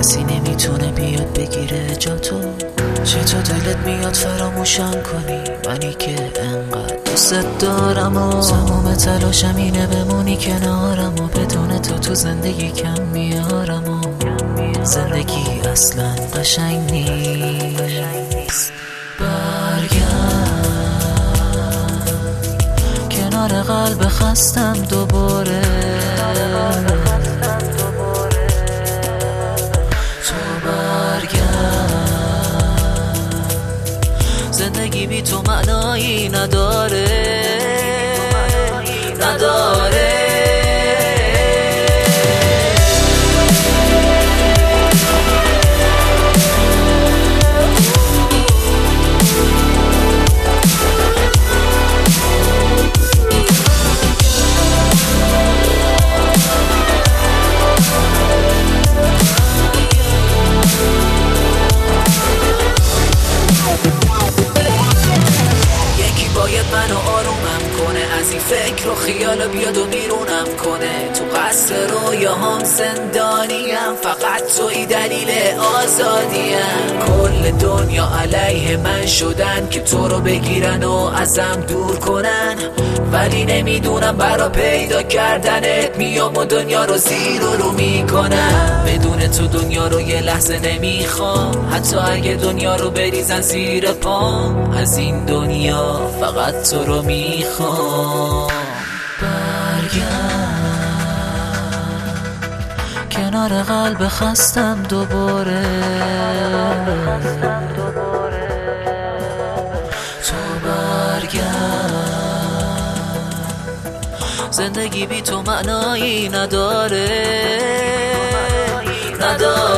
کسی نمیتونه بیاد بگیره جا تو. چطور دلت میاد فراموشم کنی منی که انقدر دوست دارم و تمام تلاشم اینه بمونی کنارم و بدون تو زندگی کم میارم و زندگی اصلا قشنگ نیست. برگرد کنار قلب خستم دوباره، تو برگرد زندگی بی تو معنایی نداره. منو آرومم کنه از این فکر و خیال بیاد و بیرونم کنه. تو قصر رویاهام زندانیم، فقط توی دلیل آزادیم. کل دنیا علیه من شدن که تو رو بگیرن و ازم دور کنن، ولی نمیدونم برا پیدا کردنت میام و دنیا رو زیر و رو میکنم. بدون تو دنیا رو یه لحظه نمیخوام، حتی اگه دنیا رو بریزن زیر پام. از این دنیا فقط تو رو میخوام. برگرد کنار قلب خستم دوباره، تو برگرد زندگی بی تو معنایی نداره.